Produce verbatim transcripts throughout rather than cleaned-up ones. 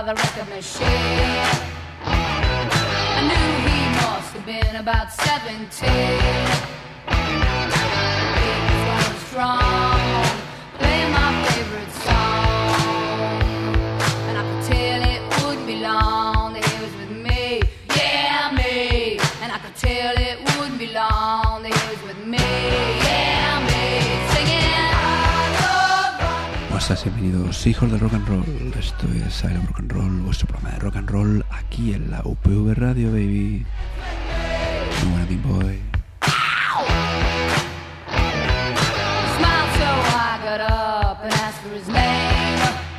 the record machine. I knew he must have been about seventeen. He was going strong, playing my favorite song, and I could tell it wouldn't be long that he was with me, yeah me. And I could tell it wouldn't be long that he was with me, yeah me. Singing I love rock. Buenas, bienvenidos hijos del rock and roll. Esto es I Love Rock and Roll, vuestro programa de rock and roll aquí en la U P V Radio, baby. You wanna be boy. Smiled so I got up and asked for his name.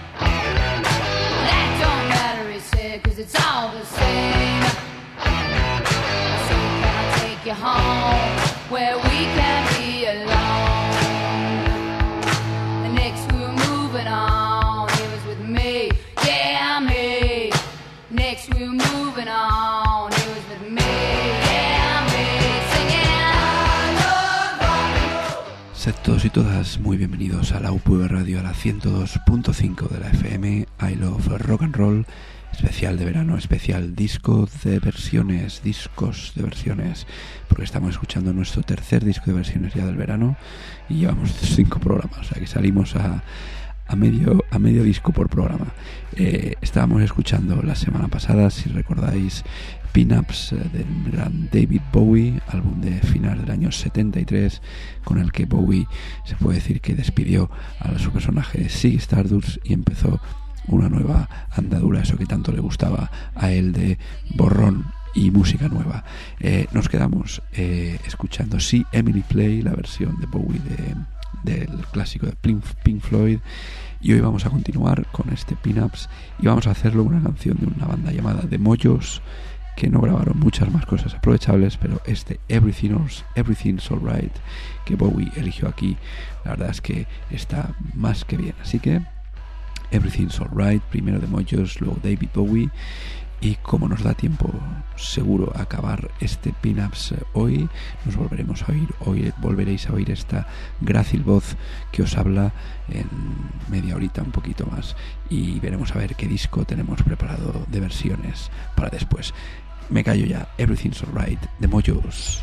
That don't matter, he said, cause it's all the same. So can I take you home where we can be alone? And next we were moving on, he was with me, yeah me. Next we were moving on, he was with me, yeah me. Singing I love rock and roll. Sed todos y todas muy bienvenidos a la U P V Radio, a la ciento dos punto cinco de la F M. I Love Rock and Roll, especial de verano, especial disco de versiones, discos de versiones, porque estamos escuchando nuestro tercer disco de versiones ya del verano y llevamos cinco programas, o sea que salimos a, a medio a medio disco por programa. Eh, estábamos escuchando la semana pasada, si recordáis, Pin-Ups eh, del gran David Bowie, álbum de final del año setenta y tres, con el que Bowie se puede decir que despidió a su personaje Ziggy Stardust y empezó una nueva andadura, eso que tanto le gustaba a él, de borrón y música nueva. Eh, nos quedamos eh, escuchando See Emily Play, la versión de Bowie de, del clásico de Pink Floyd, y hoy vamos a continuar con este Pin-Ups y vamos a hacerlo una canción de una banda llamada The Mojos, que no grabaron muchas más cosas aprovechables, pero este Everything's, Everything's Alright que Bowie eligió aquí, la verdad es que está más que bien. Así que Everything's Alright, primero de Mojos, luego David Bowie, y como nos da tiempo seguro a acabar este Pin-Ups hoy, nos volveremos a oír, hoy volveréis a oír esta grácil voz que os habla en media horita, un poquito más, y veremos a ver qué disco tenemos preparado de versiones para después. Me callo ya. Everything's Alright de Mojos.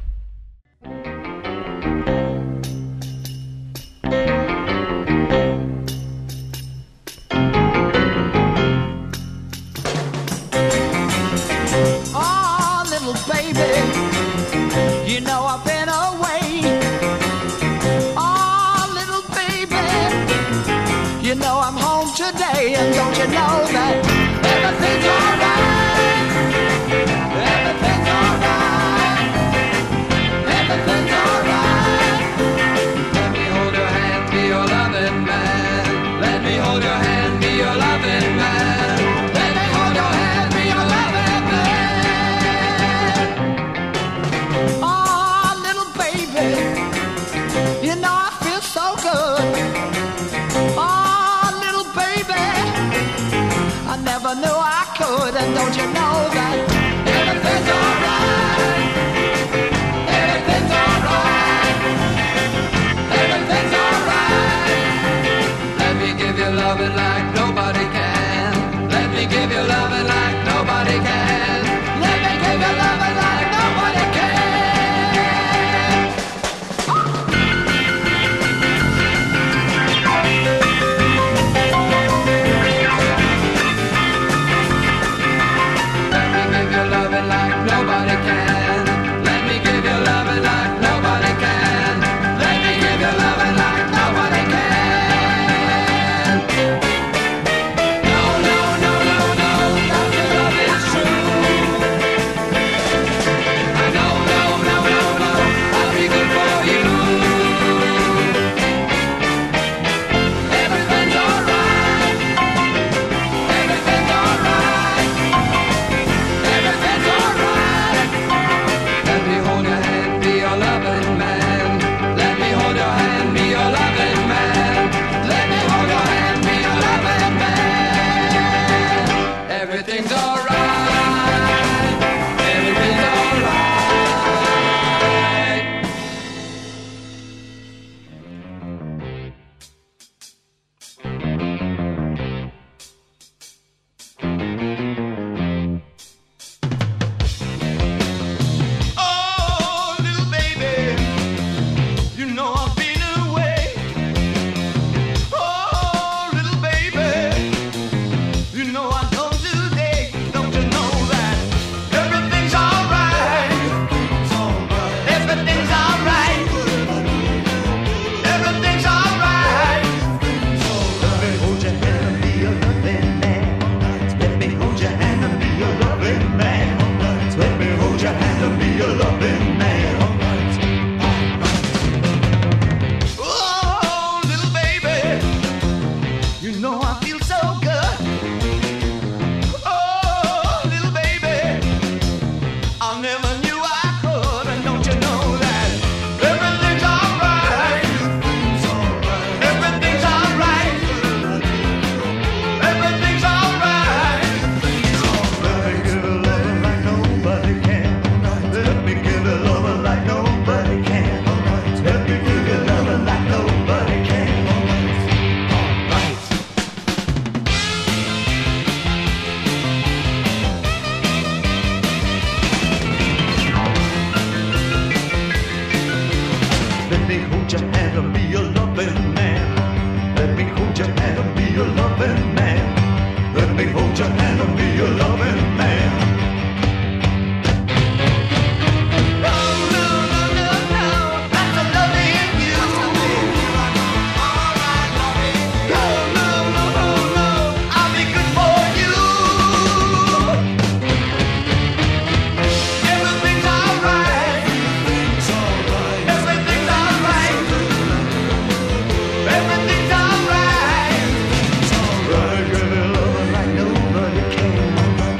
You know I've been away. Oh, little baby, you know I'm home today. And don't you know that everything's alright? Everything's alright. Everything's alright. Let me hold your hand, be your loving man. Let me hold your hand, be your loving man. Let me hold your hand, be your loving man. Oh, little baby, you know I feel so good. Oh, little baby, I never knew I could. And don't you know that everything's alright? Everything's alright. Everything's alright. Let me give you loving like nobody can. Let me give you loving like nobody can. Let me give you loving like nobody can. Let me give you loving like nobody can. Let me give you loving like nobody can. Let me give you loving like nobody can. No, no, no, no, no, not loving man. Let me hold your hand and be your loving man. Everything's alright. Right, give me loving like nobody can.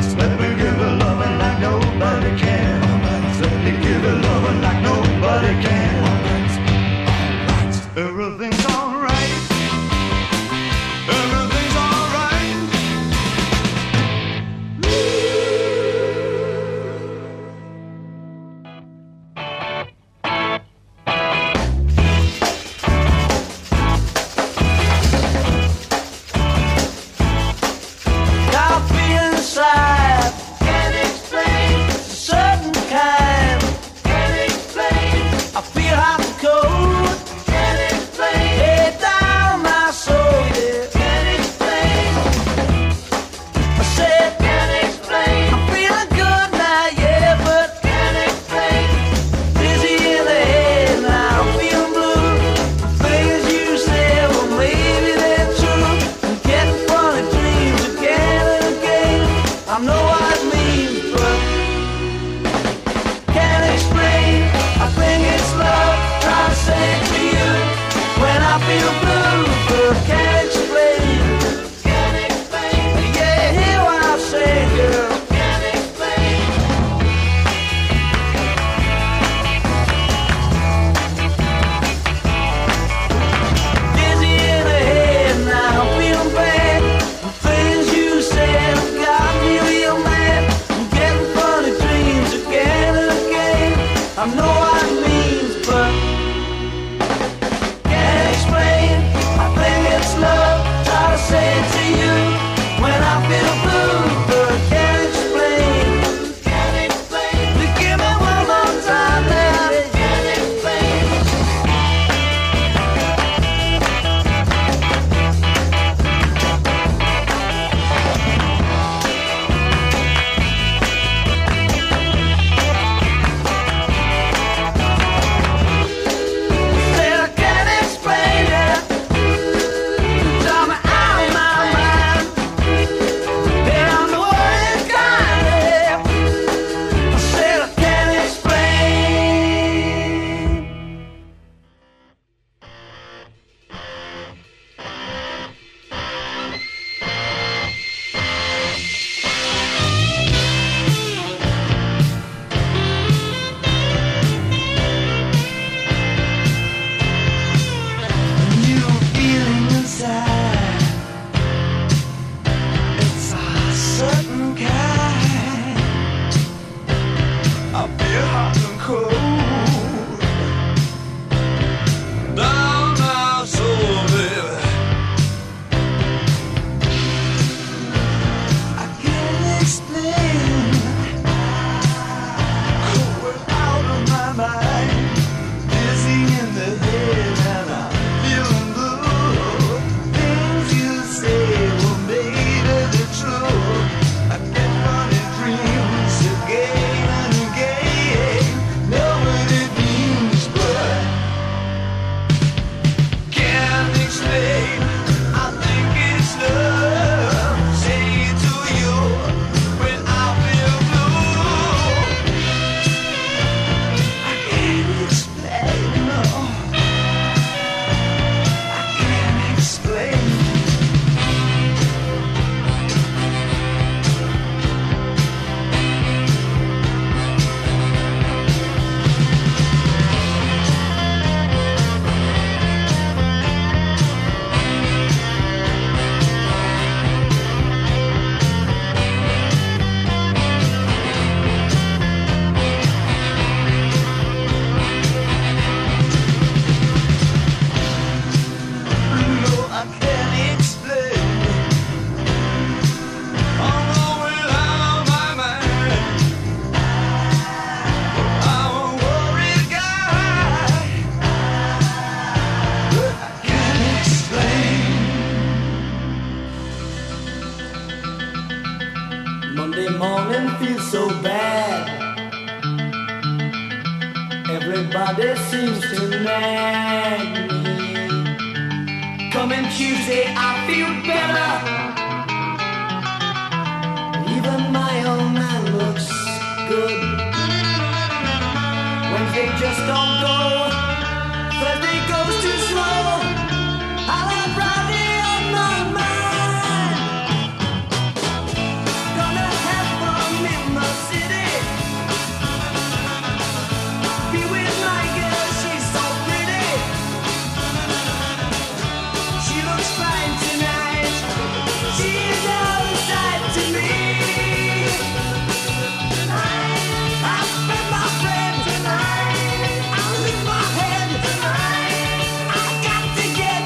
Monday morning feels so bad. Everybody seems to nag me. Coming Tuesday I feel better. Even my old man looks good. Wednesday just don't go. Thursday goes too slow. I'll have Friday on my mind. Gonna have fun in the city. Be with my girl, she's so pretty. She looks fine tonight. She's out of sight to me. Tonight, I'll spend my friend tonight. I'll lose my head tonight. I got to get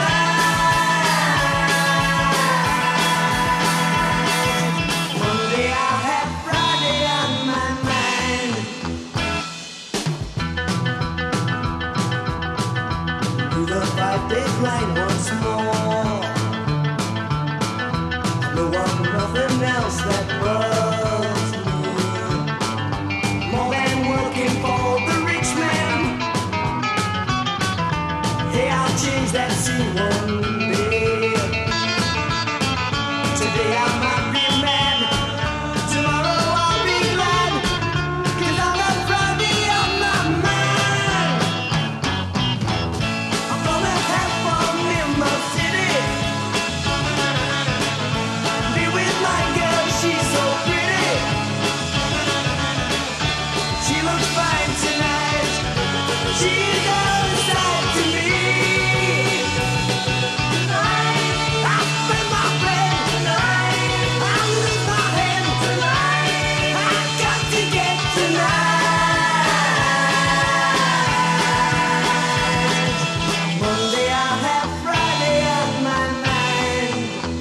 tonight. Monday I'll have Friday on my mind. Do the five-day grind once more. No one, nothing else that loves me. More than working for the rich man. Hey, I'll change that scene one day. Today I might be mad. Tomorrow I'll be glad. 'Cause I'll have Friday on my mind. I'm gonna have fun in the city. Be with my girl, she's so pretty. She looks fine tonight. She's out of sight to me. Tonight, I'll spend my friend tonight. I'll lose my head tonight. I got to get tonight. Monday I'll have Friday on my mind.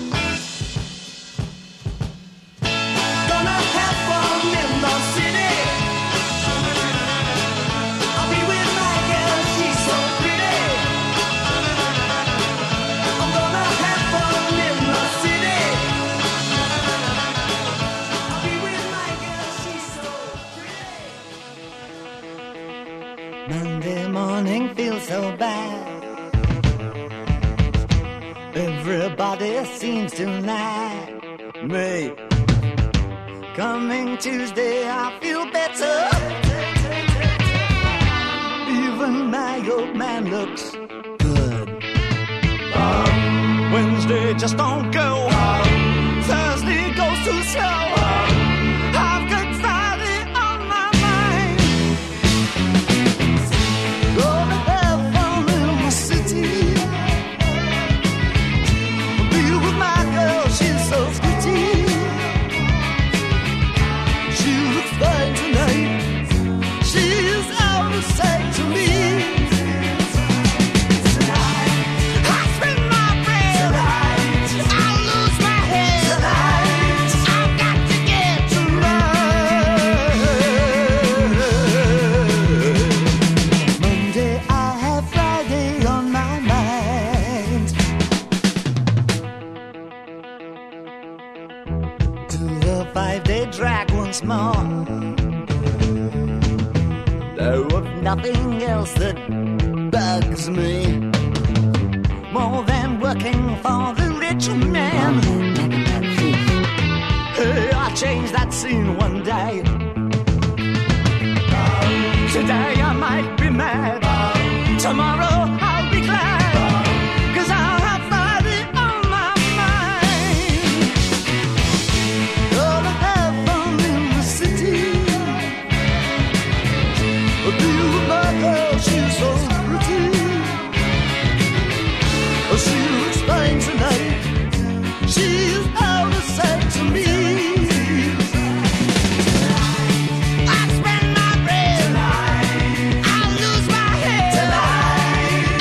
Gonna have fun in the city. I'll be with my girl, she's so pretty. I'm gonna have fun in the city. I'll be with my girl, she's so pretty. Monday morning feels so bad. Everybody seems to nag me. Coming Tuesday I feel better. Even my old man looks good. Wednesday just don't go. Thursday goes too slow. I've got Friday on my mind. Gonna have fun in the city. Be with my girl, she's so pretty. She looks fine tonight. She's out of sight to me. I spend my bread tonight. I'll lose my head tonight. I've got to get tonight. Monday I'll have Friday on my mind. Do the five-day drag once more. There was nothing else that bugs me more than working for the rich man. Hey, I'll change that scene one day. Today I might be mad. Tomorrow I'll be glad. 'Cause I'll have Friday on my mind. Gonna have fun in the city. Be with my girl, she's so pretty. She looks fine tonight. She's out of sight to me. I spend my bread tonight. I'll lose my head tonight.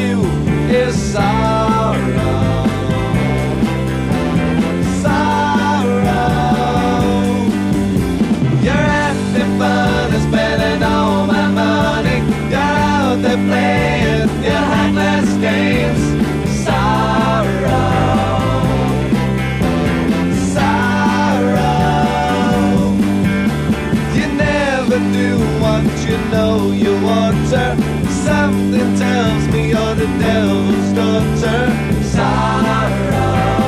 you is sorrow. Sorrow. You're having fun and spending all my money. You're out there playing your high-class games. Sorrow. Do what you know you want her. Something tells me you're the devil's daughter. Sorrow.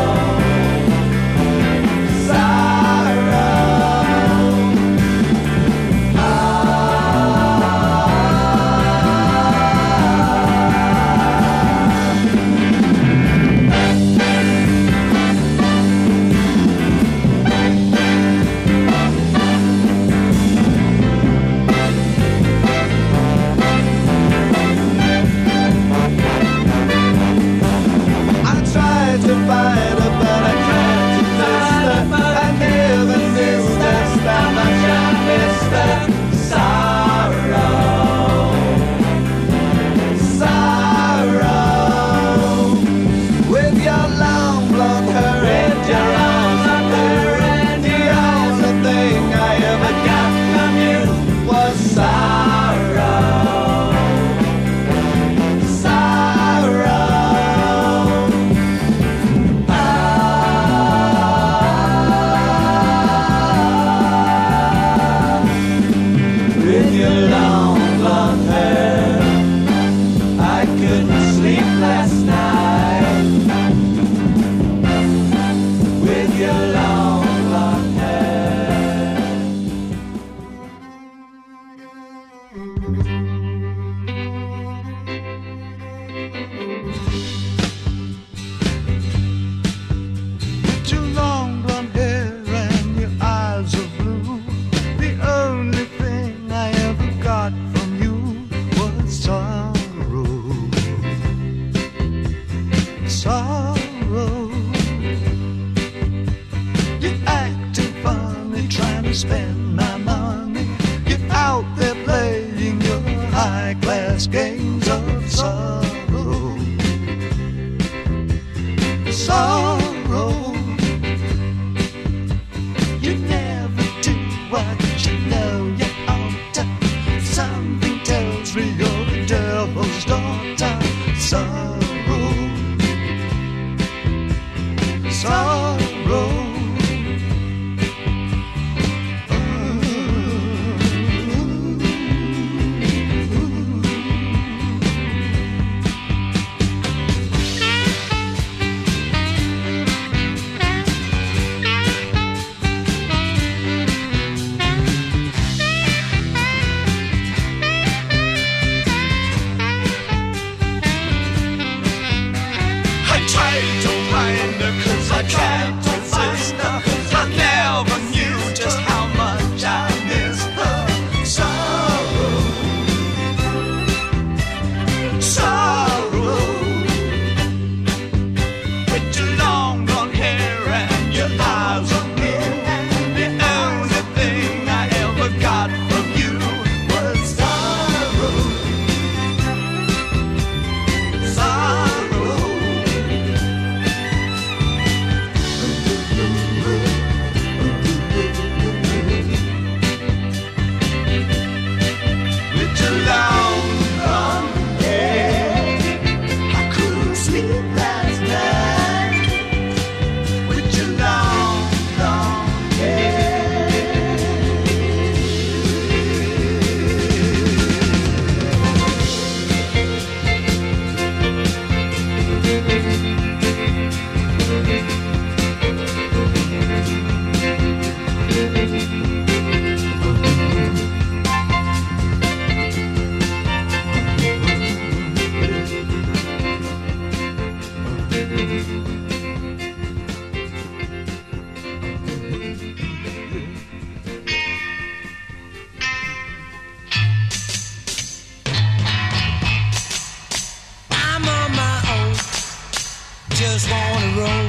just wanna roll.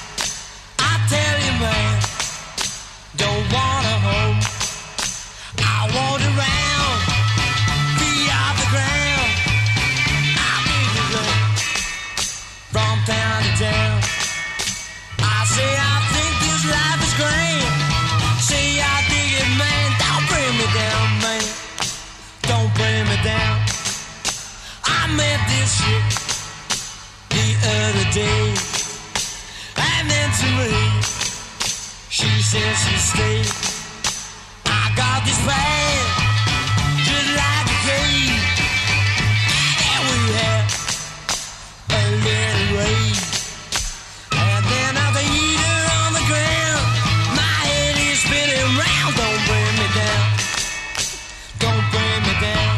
I tell you, man, don't wanna home. I want around, be off the ground. I need to run. down. I say I think this life is great. Say I dig it, man. Don't bring me down, man. Don't bring me down. I met this shit the other day, and then to me, she said she'd stay. I got this bad, just like a cave, and we had a little rain. And then I eat her on the ground. My head is spinning round. Don't bring me down. Don't bring me down.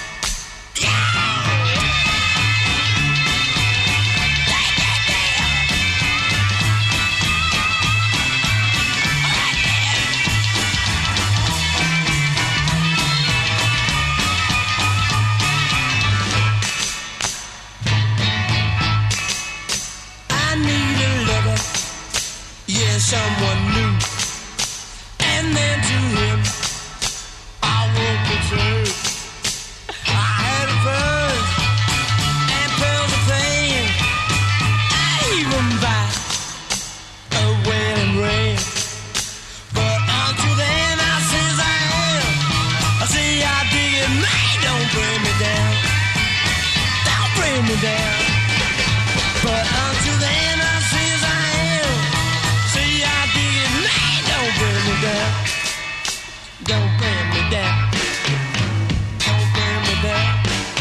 Someone new, and then to him I won't return. I had a first and pearls of pain. I even buy a wedding ring, but until then I says I am. I say I dig it, man. Don't bring me down. Don't bring me down. But until then I says I am. Don't bring me down. Don't bring me down. Don't bring me down.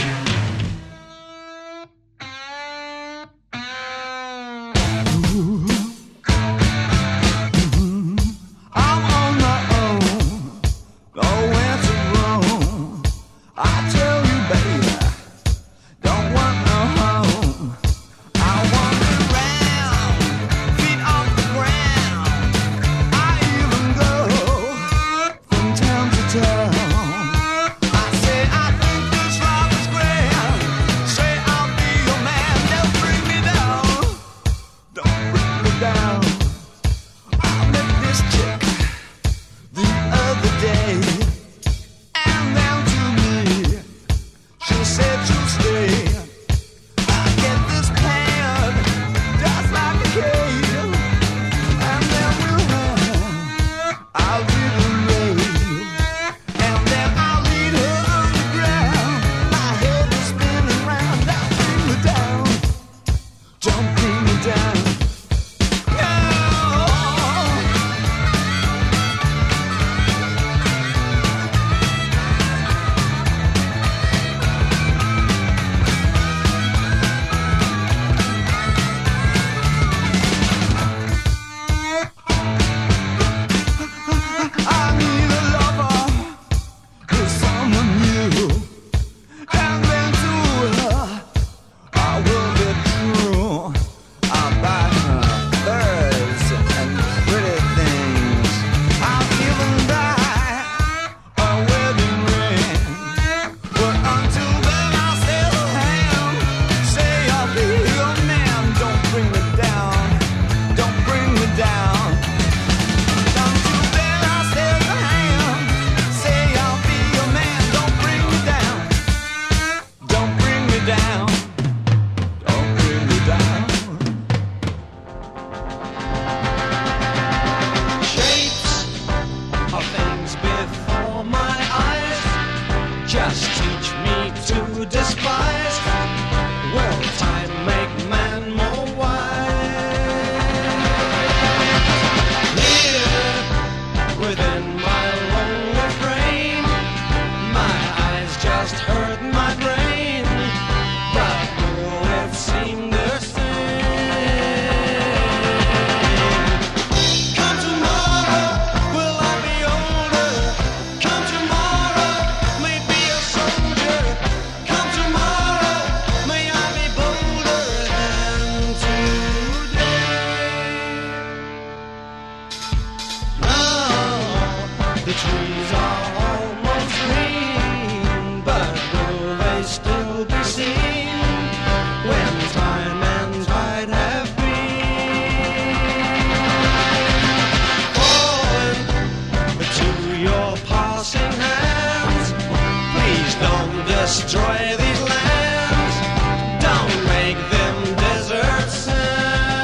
I'm on my own, nowhere to roam. I tell you, baby, don't want no home. I wander around, feet off the ground. I even go from town to town. I say I think this life is grand. Say I'll be your man. Don't bring me down. Don't bring me down. I met this chick the other day, and then to me, she said you'll stay. I get this plan, just like a cave, and then we'll have our little rave, and then I'll lead her underground. My head is spinning round. Don't bring me down. Don't bring me down. No. I need a lover who's someone new, and then to her I will be true. I'll buy her birds and pretty things. I'll even buy a wedding ring. But until then I'll still hang. Say I'll be your man. Don't bring me down. Don't bring me down. Until then I'll still hang. Say I'll be your man. Don't bring me down. Don't bring me down. Don't bring me down. Shapes of things before my eyes just teach me to despise. Will time make man more wise? Here within my lonely frame, my eyes just hurt my brain, but will it seem the same? Come tomorrow, will I be older? Come tomorrow, may be a soldier. Come tomorrow, may I be bolder than today. Now the trees are almost green, but will they still be seen when time and tide have been? Falling to your passing hands, please don't destroy these lands. Don't make them desert sands.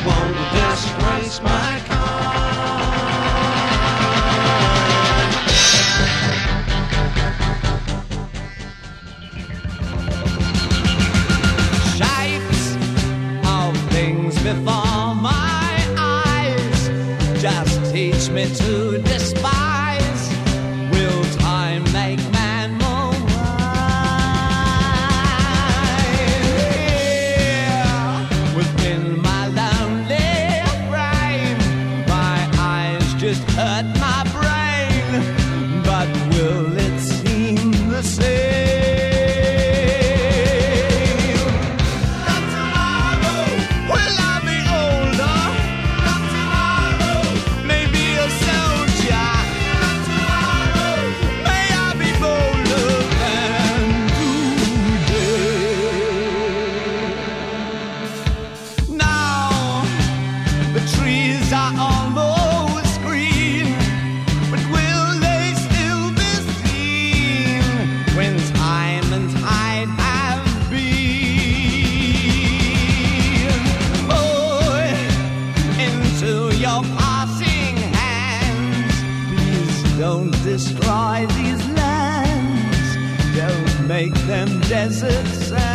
won't disgrace my shapes of things before my eyes just teach me to despise. Will time make man more wise? Here within my lonely brain, my eyes just hurt my brain, but will it seem the same? Destroy these lands, don't make them desert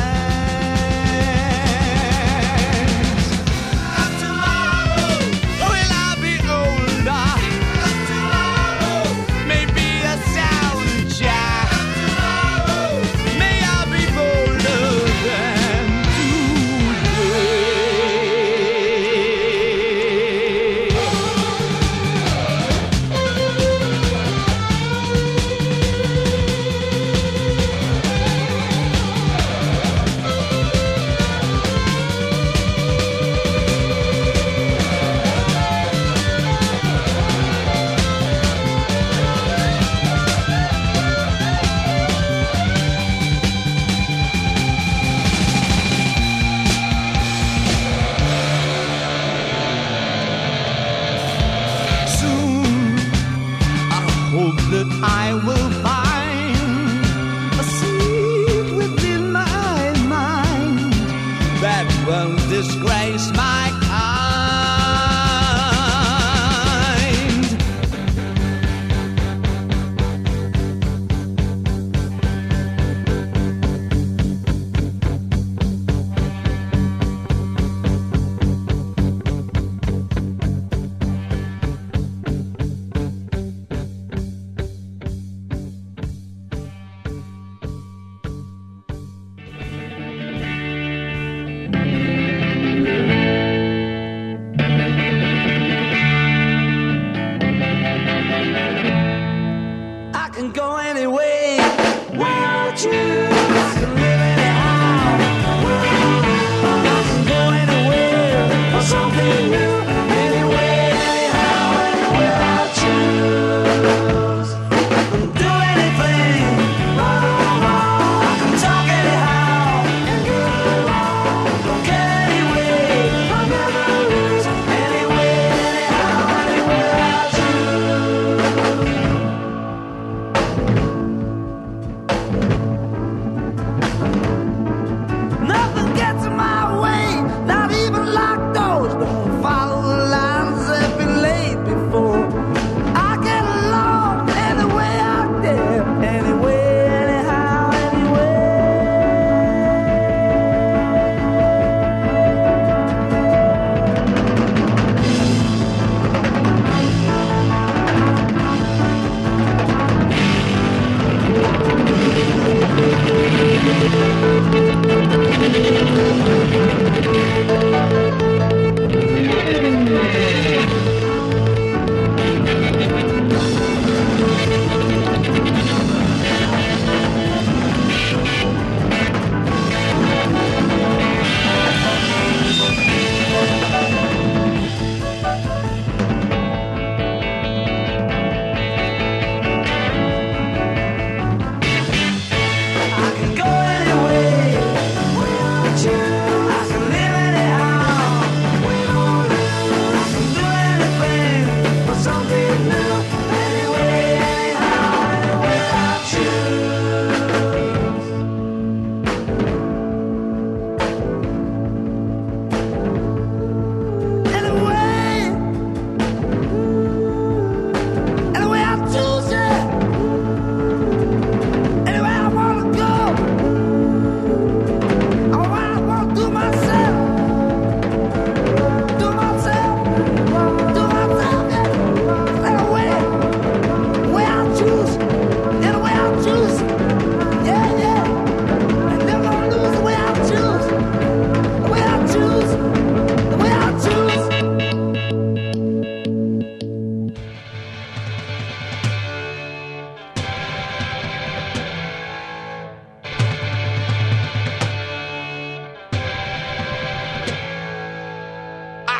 sands. Not tomorrow will I be older. Not tomorrow, maybe a soldier. Not tomorrow, may I be bolder than today.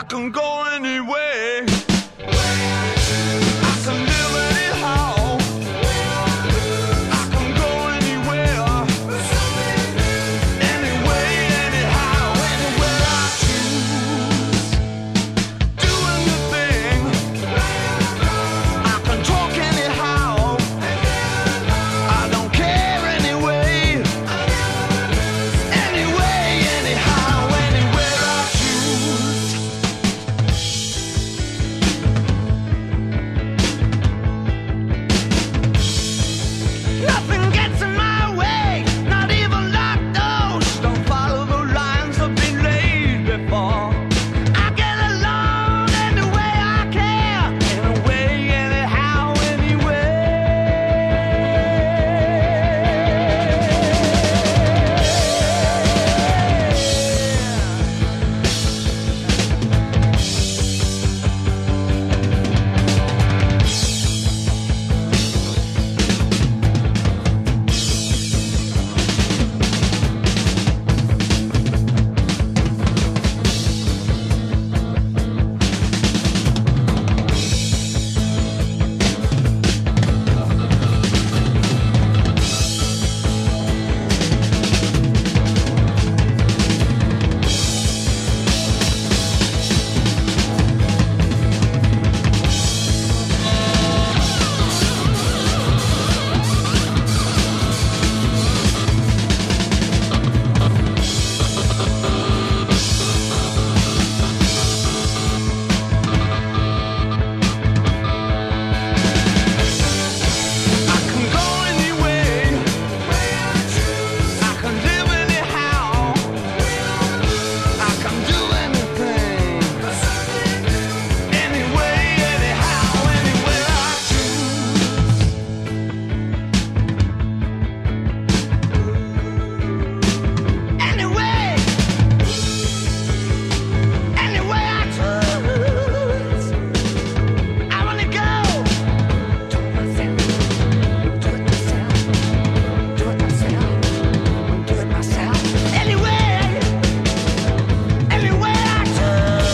can go anywhere. I can live anyhow. I can go anywhere. Anyway, anyhow, anywhere I choose. Doing the thing. I can talk anyhow. I don't care anyway. Anyway, anyhow, anywhere I choose. Nothing gets in my way, not even locked doors. Don't follow the lines that have been laid before. I get along any way I can, anyway, anyhow, anyway. I can go anyway. I can live anyhow. I can do anything. Anyway, anyhow, anywhere I choose. Anyway, anyway I choose. I wanna go. Do it myself. Do it myself. Do it myself. Do it myself. Anyway, anyway I choose.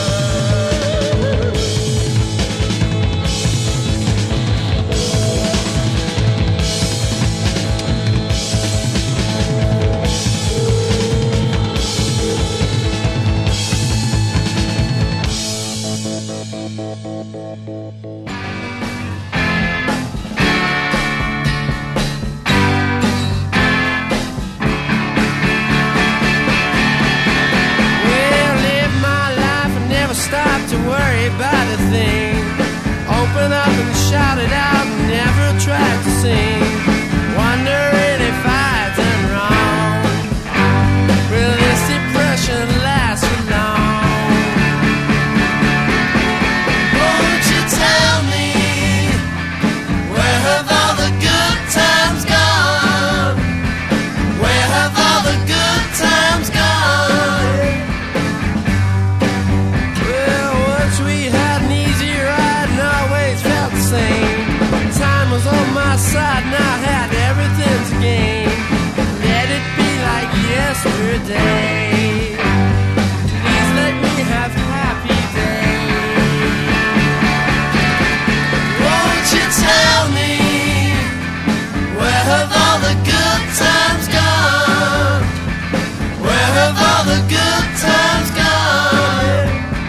Well, live my life and never stop to worry about a thing. Open up and shout it out and never try to sing. Wondering if I've done wrong. Will this depression last for long? Won't you tell me, where have all the good times gone? Where have all the good times gone? Well, once we had an easy ride and always felt the same. Time was on my side and I had everything to gain. Let it be like yesterday. Please let me have happy days. Won't you tell me, where have all the good times gone? Where have all the good times gone?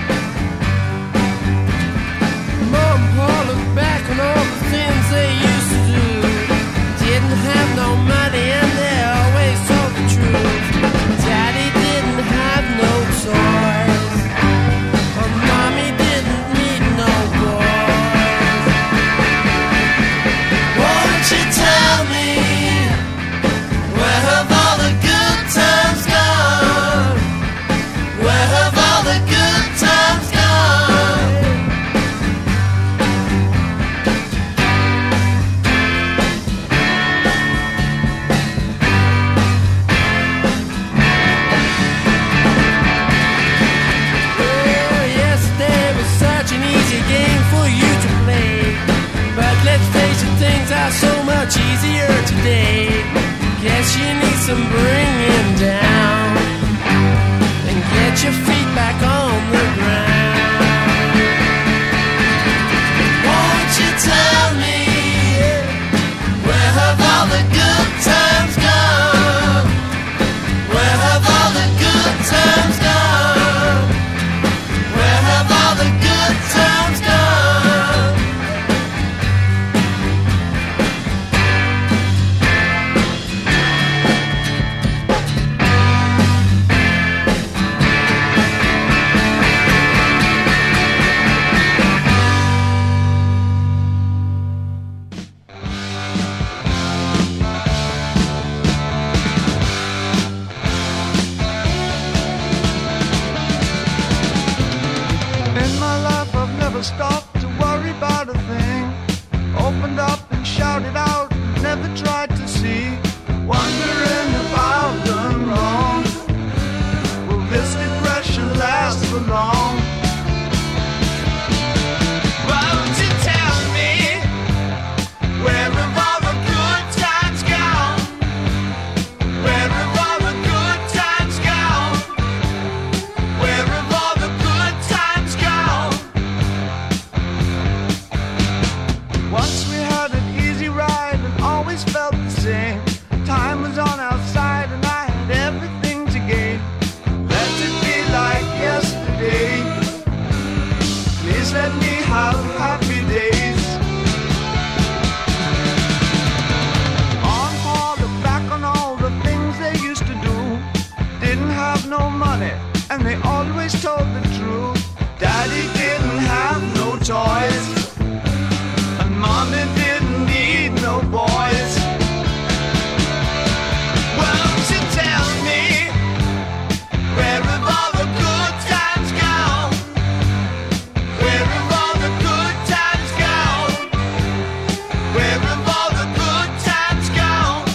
Mom and Pa look back on all the things they used to do. Didn't have no money and they always told the truth. Daddy didn't have no toys. And Mommy didn't need no boys. Won't you tell me, where have all the good times gone? Where have all the good times gone? Well, yesterday was such an easy game for you to play. But let's face it, things are so much easier today. Guess you need some bringing down and get your feet back on the ground. never stopped to worry about a thing. Opened up and shouted out, never tried to see. Wondering if I've done wrong. Will this depression last for long? Won't you tell me, where have all the good times gone? Where have all the good times gone? Where have all the good times gone? Once we had an easy ride and always felt the same. Time was on our side and I had everything to gain. Let it be like yesterday. Please let me have happy days. On Paul, look back on all the things they used to do. Didn't have no money and they always told the truth. Daddy didn't have no toys and mommy didn't need no boys. Won't you tell me, where have all the good times gone? Where have all the good times gone? Where have all the good times gone?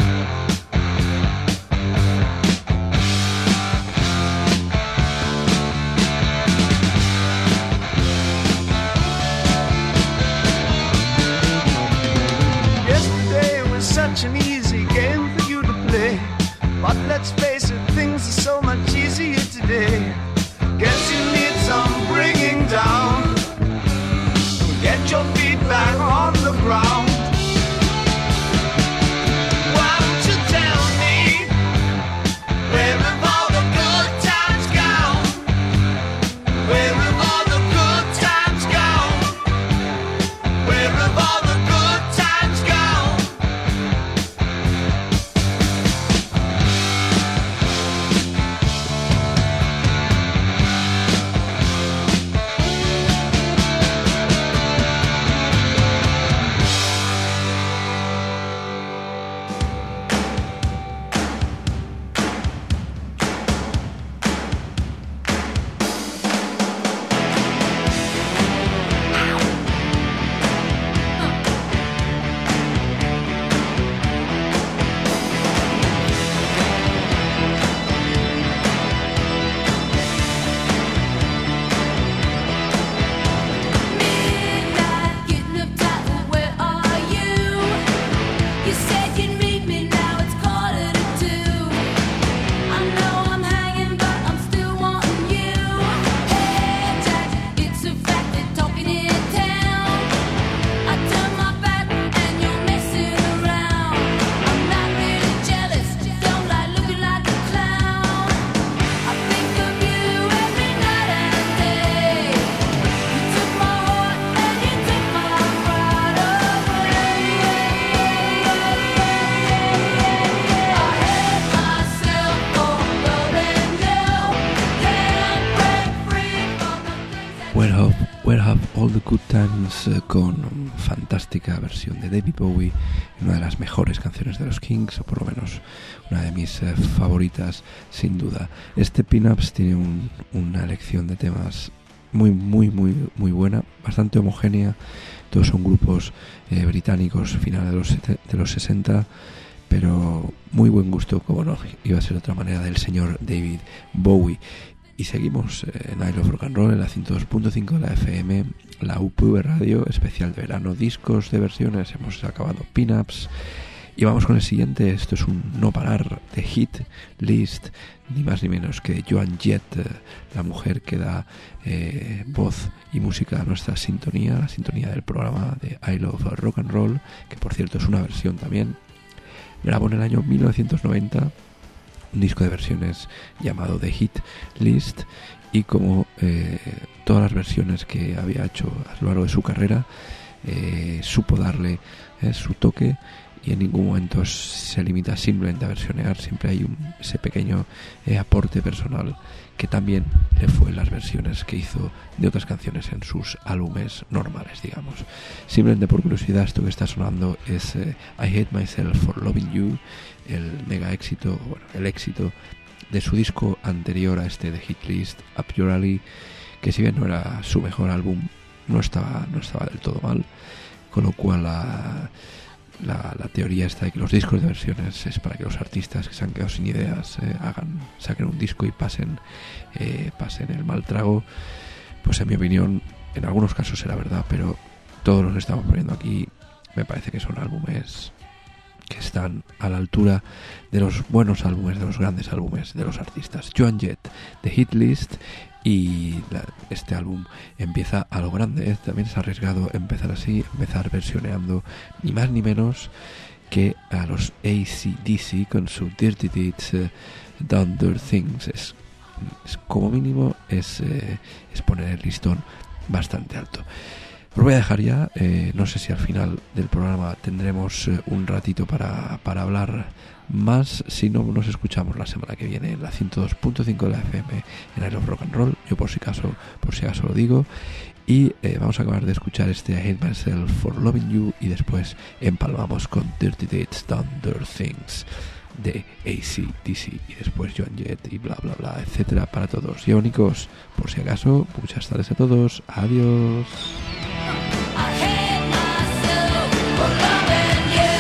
Yesterday was such an easy game for you to play. But let's face it, things are so much easier today. Guess you need some bringing down. Get your feet back on the ground. Why don't you tell me, where have all the good times gone? Where have all the good times gone? Where have all the good times gone? Midnight, getting up tight, where are you? You said you'd meet me, now it's quarter to two. I know I'm hanging, but I'm still wanting you. Hey Jack, it's a fact they're talking in town. I turn my back and you're messing around. I'm not really jealous, don't like looking like a clown. I think of you every night and day. You took my heart and you took my pride away. I hate myself for loving you. Can't break free from the things that Where have, where have all the good times eh, con fantástica versión de David Bowie, una de las mejores canciones de los Kings, o por lo menos una de mis eh, favoritas sin duda. Este Pin-Ups tiene un- una elección de temas muy muy muy muy buena, bastante homogénea. Todos son grupos eh, británicos finales de los, sete- de los sesenta, pero muy buen gusto, como no iba a ser de otra manera, del señor David Bowie. Y seguimos eh, en I Love Rock and Roll en la ciento dos punto cinco de la F M, la U P V Radio, especial de verano, discos de versiones. Hemos acabado Pin-Ups y vamos con el siguiente. Esto es un no parar de hit list, ni más ni menos que Joan Jett, eh, la mujer que da eh, voz y música a nuestra sintonía, la sintonía del programa de I Love Rock and Roll, que por cierto es una versión también. Grabó en el año mil novecientos noventa un disco de versiones llamado The Hit List, y como eh, todas las versiones que había hecho a lo largo de su carrera, eh, supo darle eh, su toque, y en ningún momento se limita simplemente a versionear. Siempre hay un, ese pequeño eh, aporte personal que también le fue en las versiones que hizo de otras canciones en sus álbumes normales, digamos. Simplemente por curiosidad, esto que está sonando es eh, I Hate Myself for Loving You, el mega éxito, bueno, el éxito de su disco anterior a este de Hit List, Up Your Alley, que si bien no era su mejor álbum, no estaba, no estaba del todo mal, con lo cual la, la, la teoría esta de que los discos de versiones es para que los artistas que se han quedado sin ideas eh, hagan, saquen un disco y pasen, eh, pasen el mal trago, pues en mi opinión en algunos casos será verdad, pero todos los que estamos poniendo aquí me parece que son álbumes que están a la altura de los buenos álbumes, de los grandes álbumes de los artistas. Joan Jett, The Hit List, y la, este álbum empieza a lo grande, ¿eh? También es arriesgado empezar así, empezar versioneando ni más ni menos que a los A C D C con su Dirty Deeds, uh, Don't Do Things. Es, es como mínimo es, eh, es poner el listón bastante alto. Os voy a dejar ya, eh, no sé si al final del programa tendremos eh, un ratito para, para hablar más. Si no, nos escuchamos la semana que viene en la ciento dos punto cinco de la F M en I Love Rock and Roll. Yo por si acaso, por si acaso lo digo. Y eh, vamos a acabar de escuchar este I Hate Myself for Loving You y después empalmamos con Dirty Deeds, Don't Do Things de A C D C y después Joan Jett y bla bla bla, etcétera, para todos. Y únicos, por si acaso, muchas tardes a todos. Adiós. I hate myself for loving you.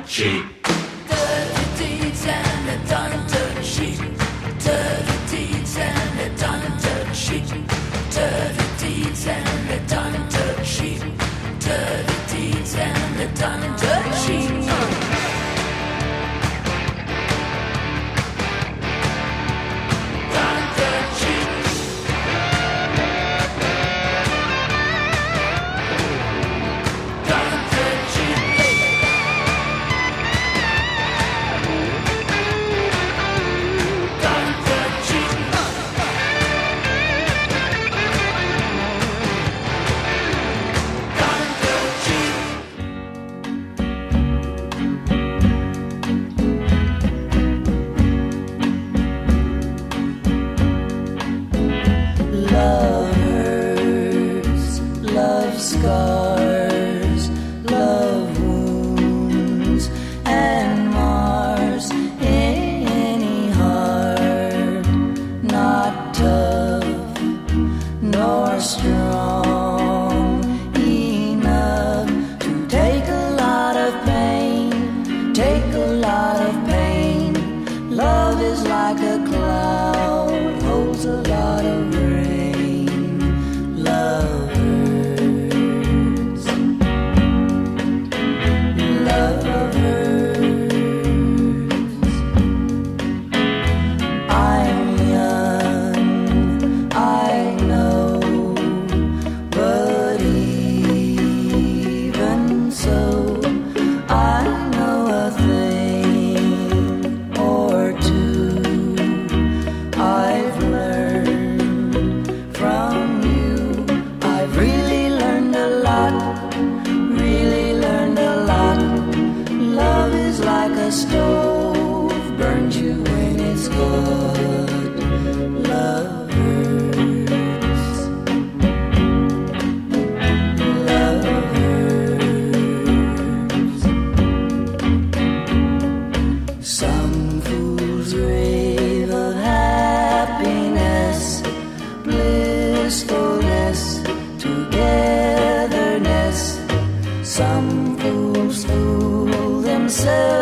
dirt cheap. Dirty deeds and they're done dirt cheap. Dirty deeds and they're done dirt cheap. Dirty deeds and they're done dirt cheap. Dirty deeds and they're done dirt cheap. Love hurts, love scars, love wounds and mars any heart not tough nor strong enough to take a lot of pain, take a lot of pain. Love is like a cloud, holds a lot of rain. Love hurts. Love hurts. I'm young, I know, but even so, I know a thing or two. I've learned from you. I've really learned a lot, really learned a lot. Love is like a stove, burns you when it's good. Love hurts. Love hurts. Some fools rave of happiness, blissfulness, togetherness. Some fools fool themselves